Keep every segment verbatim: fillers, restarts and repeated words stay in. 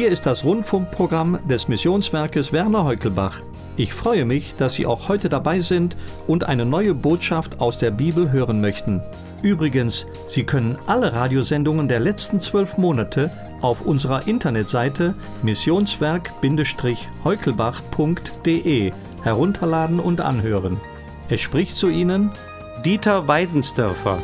Hier ist das Rundfunkprogramm des Missionswerkes Werner Heukelbach. Ich freue mich, dass Sie auch heute dabei sind und eine neue Botschaft aus der Bibel hören möchten. Übrigens, Sie können alle Radiosendungen der letzten zwölf Monate auf unserer Internetseite missionswerk heukelbach punkt de herunterladen und anhören. Es spricht zu Ihnen Dieter Weidensdörfer.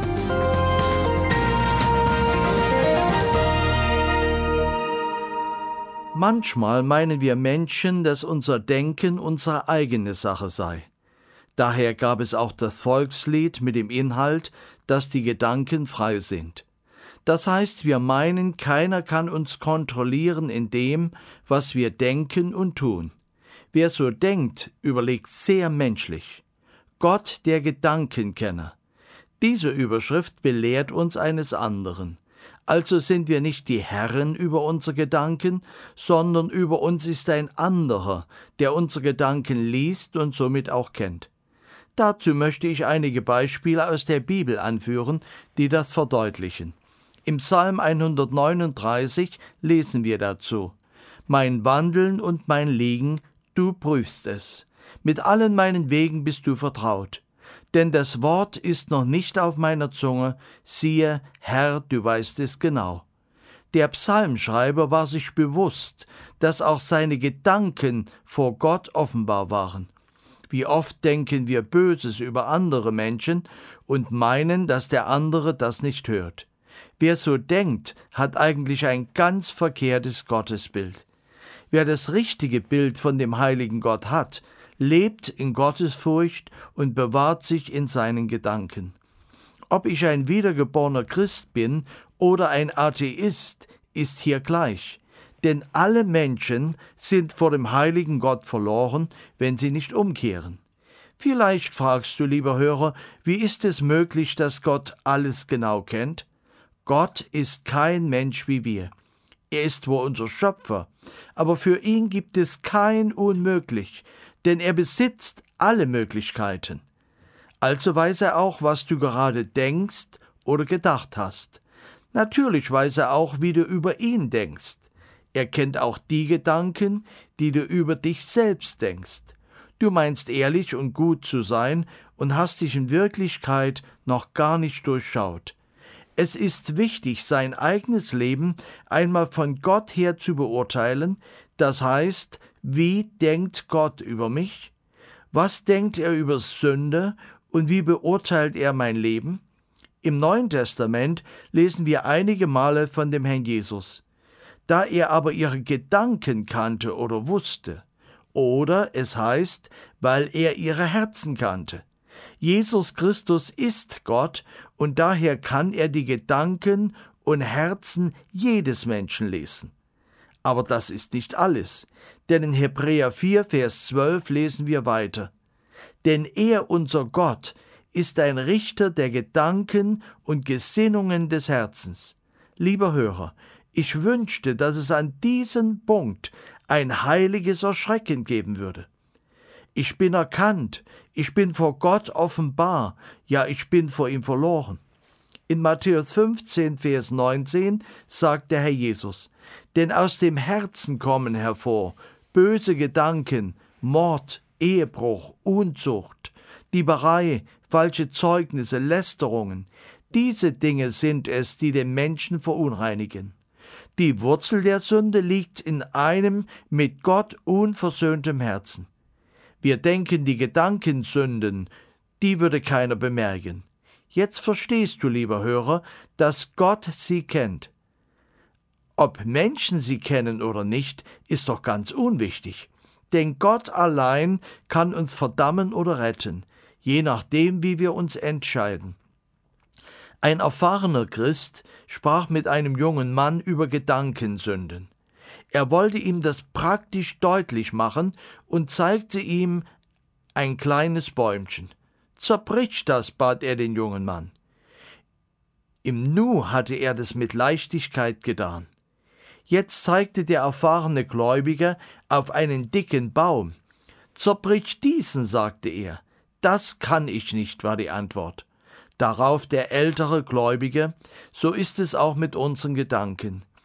Manchmal meinen wir Menschen, dass unser Denken unsere eigene Sache sei. Daher gab es auch das Volkslied mit dem Inhalt, dass die Gedanken frei sind. Das heißt, wir meinen, keiner kann uns kontrollieren in dem, was wir denken und tun. Wer so denkt, überlegt sehr menschlich. Gott, der Gedankenkenner. Diese Überschrift belehrt uns eines anderen. Also sind wir nicht die Herren über unsere Gedanken, sondern über uns ist ein anderer, der unsere Gedanken liest und somit auch kennt. Dazu möchte ich einige Beispiele aus der Bibel anführen, die das verdeutlichen. Im Psalm hundertneununddreißig lesen wir dazu: Mein Wandeln und mein Liegen, du prüfst es. Mit allen meinen Wegen bist du vertraut. Denn das Wort ist noch nicht auf meiner Zunge, siehe, Herr, du weißt es genau. Der Psalmschreiber war sich bewusst, dass auch seine Gedanken vor Gott offenbar waren. Wie oft denken wir Böses über andere Menschen und meinen, dass der andere das nicht hört. Wer so denkt, hat eigentlich ein ganz verkehrtes Gottesbild. Wer das richtige Bild von dem heiligen Gott hat, lebt in Gottesfurcht und bewahrt sich in seinen Gedanken. Ob ich ein wiedergeborener Christ bin oder ein Atheist, ist hier gleich. Denn alle Menschen sind vor dem heiligen Gott verloren, wenn sie nicht umkehren. Vielleicht fragst du, lieber Hörer, wie ist es möglich, dass Gott alles genau kennt? Gott ist kein Mensch wie wir. Er ist wohl unser Schöpfer, aber für ihn gibt es kein Unmöglich, denn er besitzt alle Möglichkeiten. Also weiß er auch, was du gerade denkst oder gedacht hast. Natürlich weiß er auch, wie du über ihn denkst. Er kennt auch die Gedanken, die du über dich selbst denkst. Du meinst ehrlich und gut zu sein und hast dich in Wirklichkeit noch gar nicht durchschaut. Es ist wichtig, sein eigenes Leben einmal von Gott her zu beurteilen, das heißt, wie denkt Gott über mich? Was denkt er über Sünde und wie beurteilt er mein Leben? Im Neuen Testament lesen wir einige Male von dem Herrn Jesus. Da er aber ihre Gedanken kannte oder wusste, oder es heißt, weil er ihre Herzen kannte. Jesus Christus ist Gott und daher kann er die Gedanken und Herzen jedes Menschen lesen. Aber das ist nicht alles, denn in Hebräer vier, Vers zwölf lesen wir weiter. Denn er, unser Gott, ist ein Richter der Gedanken und Gesinnungen des Herzens. Lieber Hörer, ich wünschte, dass es an diesem Punkt ein heiliges Erschrecken geben würde. Ich bin erkannt, ich bin vor Gott offenbar, ja, ich bin vor ihm verloren. In Matthäus fünfzehn, Vers neunzehn sagt der Herr Jesus: Denn aus dem Herzen kommen hervor böse Gedanken, Mord, Ehebruch, Unzucht, Dieberei, falsche Zeugnisse, Lästerungen. Diese Dinge sind es, die den Menschen verunreinigen. Die Wurzel der Sünde liegt in einem mit Gott unversöhntem Herzen. Wir denken, die Gedanken sünden, die würde keiner bemerken. Jetzt verstehst du, lieber Hörer, dass Gott sie kennt. Ob Menschen sie kennen oder nicht, ist doch ganz unwichtig. Denn Gott allein kann uns verdammen oder retten, je nachdem, wie wir uns entscheiden. Ein erfahrener Christ sprach mit einem jungen Mann über Gedankensünden. Er wollte ihm das praktisch deutlich machen und zeigte ihm ein kleines Bäumchen. Zerbrich das, bat er den jungen Mann. Im Nu hatte er das mit Leichtigkeit getan. Jetzt zeigte der erfahrene Gläubiger auf einen dicken Baum. Zerbrich diesen, sagte er. Das kann ich nicht, war die Antwort. Darauf der ältere Gläubige: So ist es auch mit unseren Gedanken.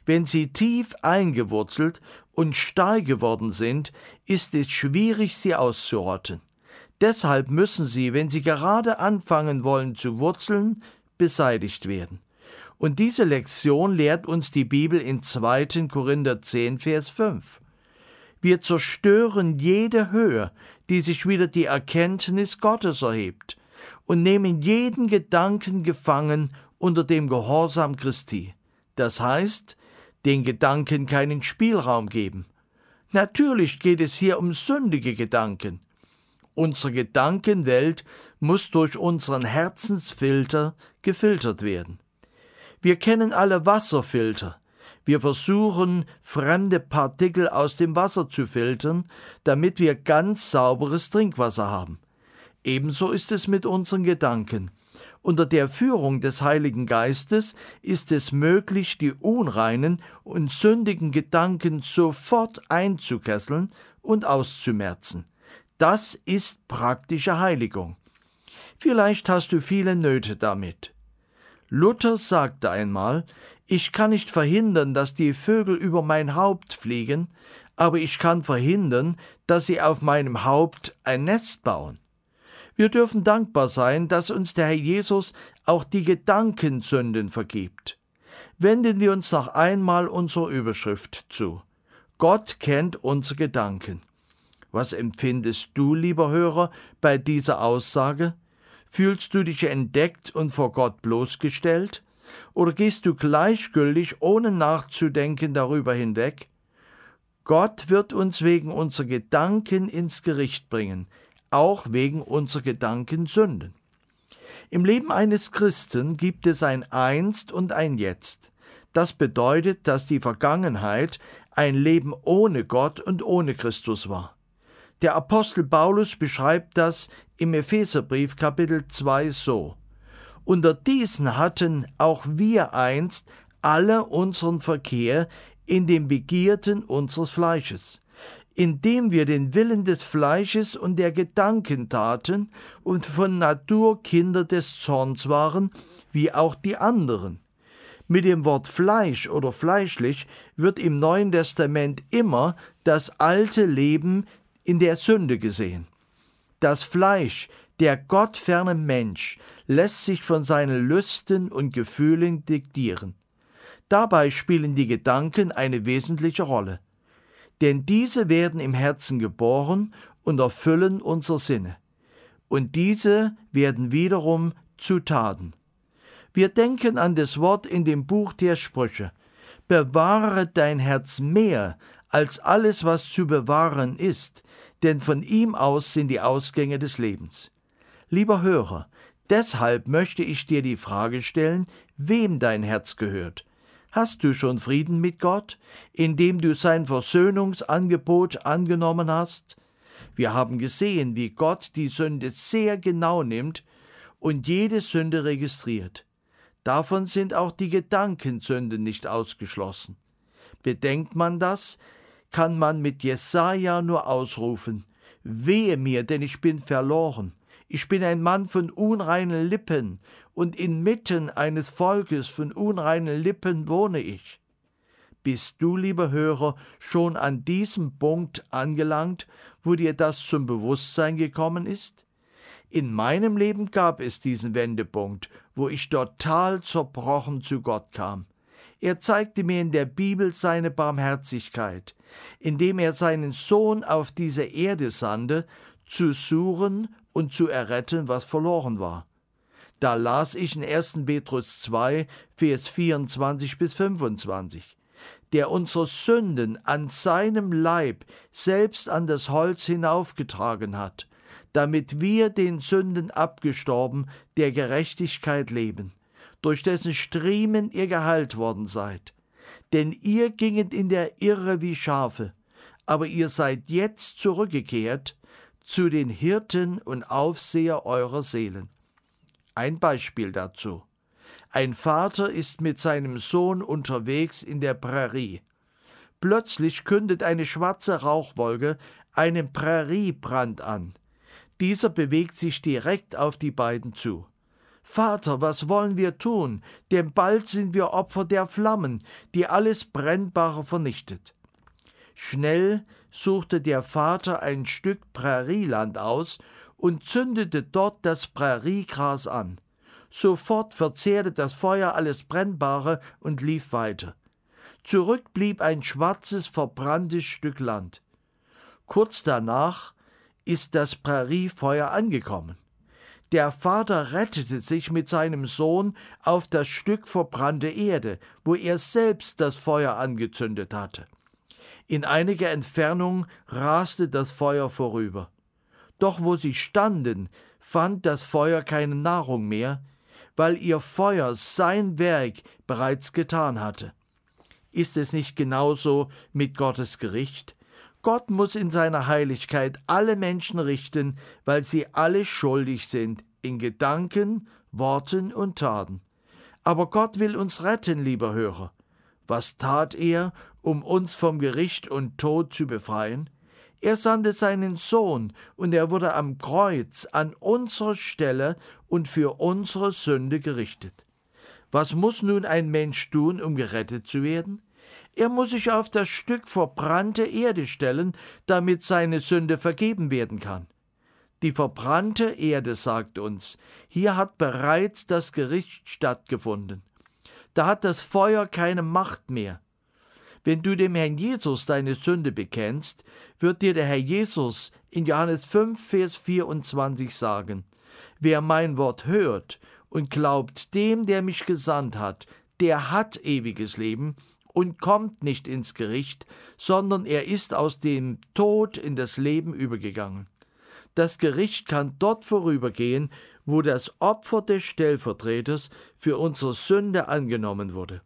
Wenn sie tief eingewurzelt und starr geworden sind, ist es schwierig, sie auszurotten. Deshalb müssen sie, wenn sie gerade anfangen wollen zu wurzeln, beseitigt werden. Und diese Lektion lehrt uns die Bibel in zweiter Korinther zehn, Vers fünf. Wir zerstören jede Höhe, die sich wider die Erkenntnis Gottes erhebt, und nehmen jeden Gedanken gefangen unter dem Gehorsam Christi. Das heißt, den Gedanken keinen Spielraum geben. Natürlich geht es hier um sündige Gedanken. Unsere Gedankenwelt muss durch unseren Herzensfilter gefiltert werden. Wir kennen alle Wasserfilter. Wir versuchen, fremde Partikel aus dem Wasser zu filtern, damit wir ganz sauberes Trinkwasser haben. Ebenso ist es mit unseren Gedanken. Unter der Führung des Heiligen Geistes ist es möglich, die unreinen und sündigen Gedanken sofort einzukesseln und auszumerzen. Das ist praktische Heiligung. Vielleicht hast du viele Nöte damit. Luther sagte einmal, ich kann nicht verhindern, dass die Vögel über mein Haupt fliegen, aber ich kann verhindern, dass sie auf meinem Haupt ein Nest bauen. Wir dürfen dankbar sein, dass uns der Herr Jesus auch die Gedankensünden vergibt. Wenden wir uns noch einmal unserer Überschrift zu. Gott kennt unsere Gedanken. Was empfindest du, lieber Hörer, bei dieser Aussage? Fühlst du dich entdeckt und vor Gott bloßgestellt? Oder gehst du gleichgültig, ohne nachzudenken, darüber hinweg? Gott wird uns wegen unserer Gedanken ins Gericht bringen, auch wegen unserer Gedankensünden. Im Leben eines Christen gibt es ein Einst und ein Jetzt. Das bedeutet, dass die Vergangenheit ein Leben ohne Gott und ohne Christus war. Der Apostel Paulus beschreibt das im Epheserbrief Kapitel zwei so: Unter diesen hatten auch wir einst alle unseren Verkehr in den Begierden unseres Fleisches, indem wir den Willen des Fleisches und der Gedanken taten und von Natur Kinder des Zorns waren, wie auch die anderen. Mit dem Wort Fleisch oder fleischlich wird im Neuen Testament immer das alte Leben in der Sünde gesehen. Das Fleisch, der gottferne Mensch, lässt sich von seinen Lüsten und Gefühlen diktieren. Dabei spielen die Gedanken eine wesentliche Rolle. Denn diese werden im Herzen geboren und erfüllen unsere Sinne. Und diese werden wiederum zu Taten. Wir denken an das Wort in dem Buch der Sprüche: Bewahre dein Herz mehr als alles, was zu bewahren ist, denn von ihm aus sind die Ausgänge des Lebens. Lieber Hörer, deshalb möchte ich dir die Frage stellen, wem dein Herz gehört. Hast du schon Frieden mit Gott, indem du sein Versöhnungsangebot angenommen hast? Wir haben gesehen, wie Gott die Sünde sehr genau nimmt und jede Sünde registriert. Davon sind auch die Gedankensünden nicht ausgeschlossen. Bedenkt man das, kann man mit Jesaja nur ausrufen: Wehe mir, denn ich bin verloren. Ich bin ein Mann von unreinen Lippen, und inmitten eines Volkes von unreinen Lippen wohne ich. Bist du, lieber Hörer, schon an diesem Punkt angelangt, wo dir das zum Bewusstsein gekommen ist? In meinem Leben gab es diesen Wendepunkt, wo ich total zerbrochen zu Gott kam. Er zeigte mir in der Bibel seine Barmherzigkeit, indem er seinen Sohn auf diese Erde sandte, zu suchen und zu erretten, was verloren war. Da las ich in erster Petrus zwei, Vers vierundzwanzig bis fünfundzwanzig, der unsere Sünden an seinem Leib selbst an das Holz hinaufgetragen hat, damit wir den Sünden abgestorben der Gerechtigkeit leben, durch dessen Striemen ihr geheilt worden seid. Denn ihr ginget in der Irre wie Schafe, aber ihr seid jetzt zurückgekehrt zu den Hirten und Aufseher eurer Seelen. Ein Beispiel dazu. Ein Vater ist mit seinem Sohn unterwegs in der Prärie. Plötzlich kündet eine schwarze Rauchwolke einen Präriebrand an. Dieser bewegt sich direkt auf die beiden zu. Vater, was wollen wir tun? Denn bald sind wir Opfer der Flammen, die alles Brennbare vernichtet. Schnell suchte der Vater ein Stück Prärieland aus und zündete dort das Präriegras an. Sofort verzehrte das Feuer alles Brennbare und lief weiter. Zurück blieb ein schwarzes, verbranntes Stück Land. Kurz danach ist das Präriefeuer angekommen. Der Vater rettete sich mit seinem Sohn auf das Stück verbrannte Erde, wo er selbst das Feuer angezündet hatte. In einiger Entfernung raste das Feuer vorüber. Doch wo sie standen, fand das Feuer keine Nahrung mehr, weil ihr Feuer sein Werk bereits getan hatte. Ist es nicht genauso mit Gottes Gericht? Gott muss in seiner Heiligkeit alle Menschen richten, weil sie alle schuldig sind, in Gedanken, Worten und Taten. Aber Gott will uns retten, lieber Hörer. Was tat er, um uns vom Gericht und Tod zu befreien? Er sandte seinen Sohn, und er wurde am Kreuz an unserer Stelle und für unsere Sünde gerichtet. Was muss nun ein Mensch tun, um gerettet zu werden? Er muss sich auf das Stück verbrannte Erde stellen, damit seine Sünde vergeben werden kann. Die verbrannte Erde sagt uns, hier hat bereits das Gericht stattgefunden. Da hat das Feuer keine Macht mehr. Wenn du dem Herrn Jesus deine Sünde bekennst, wird dir der Herr Jesus in Johannes fünf, Vers vierundzwanzig sagen, wer mein Wort hört und glaubt dem, der mich gesandt hat, der hat ewiges Leben und kommt nicht ins Gericht, sondern er ist aus dem Tod in das Leben übergegangen. Das Gericht kann dort vorübergehen, wo das Opfer des Stellvertreters für unsere Sünde angenommen wurde.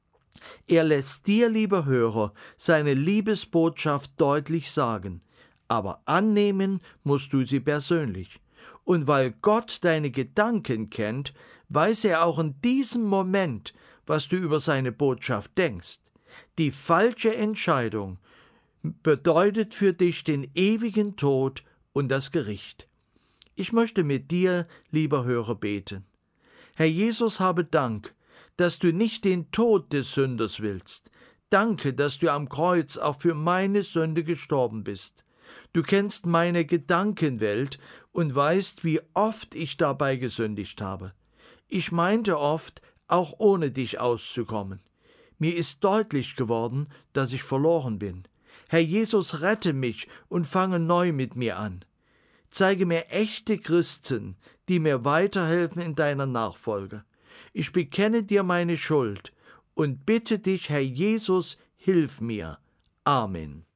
Er lässt dir, lieber Hörer, seine Liebesbotschaft deutlich sagen, aber annehmen musst du sie persönlich. Und weil Gott deine Gedanken kennt, weiß er auch in diesem Moment, was du über seine Botschaft denkst. Die falsche Entscheidung bedeutet für dich den ewigen Tod und das Gericht. Ich möchte mit dir, lieber Hörer, beten. Herr Jesus, habe Dank, dass du nicht den Tod des Sünders willst. Danke, dass du am Kreuz auch für meine Sünde gestorben bist. Du kennst meine Gedankenwelt und weißt, wie oft ich dabei gesündigt habe. Ich meinte oft, auch ohne dich auszukommen. Mir ist deutlich geworden, dass ich verloren bin. Herr Jesus, rette mich und fange neu mit mir an. Zeige mir echte Christen, die mir weiterhelfen in deiner Nachfolge. Ich bekenne dir meine Schuld und bitte dich, Herr Jesus, hilf mir. Amen.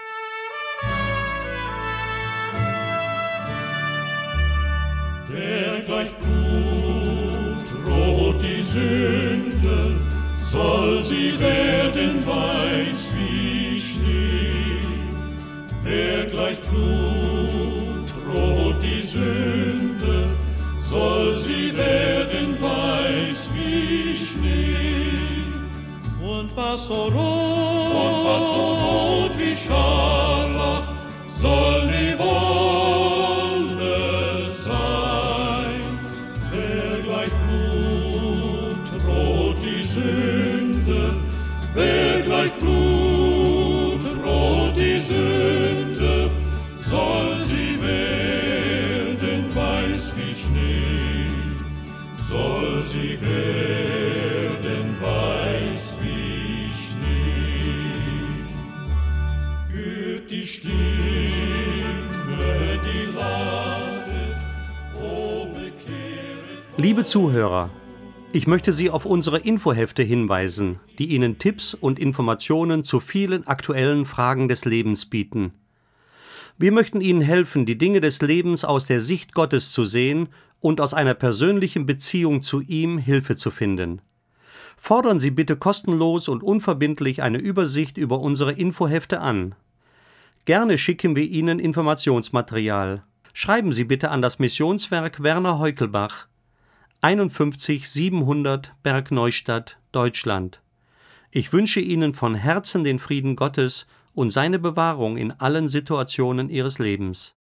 Wer gleich blutrot die Sünde, soll sie werden weiß wie Schnee. Wer gleich blutrot die Sünde, soll sie werden weiß wie Schnee. Und was so rot, und was so rot wie Scharlach, soll die Wolle sein. Wer gleich blutrot die Sünde, wer gleich blutrot die Sünde, soll sie werden weiß wie Schnee, soll sie werden weiß wie Schnee. Hört die Stimme, die ladet, o bekehret. Liebe Zuhörer, ich möchte Sie auf unsere Infohefte hinweisen, die Ihnen Tipps und Informationen zu vielen aktuellen Fragen des Lebens bieten. Wir möchten Ihnen helfen, die Dinge des Lebens aus der Sicht Gottes zu sehen und aus einer persönlichen Beziehung zu ihm Hilfe zu finden. Fordern Sie bitte kostenlos und unverbindlich eine Übersicht über unsere Infohefte an. Gerne schicken wir Ihnen Informationsmaterial. Schreiben Sie bitte an das Missionswerk Werner Heukelbach, einundfünfzig siebenhundert Bergneustadt, Deutschland. Ich wünsche Ihnen von Herzen den Frieden Gottes und seine Bewahrung in allen Situationen Ihres Lebens.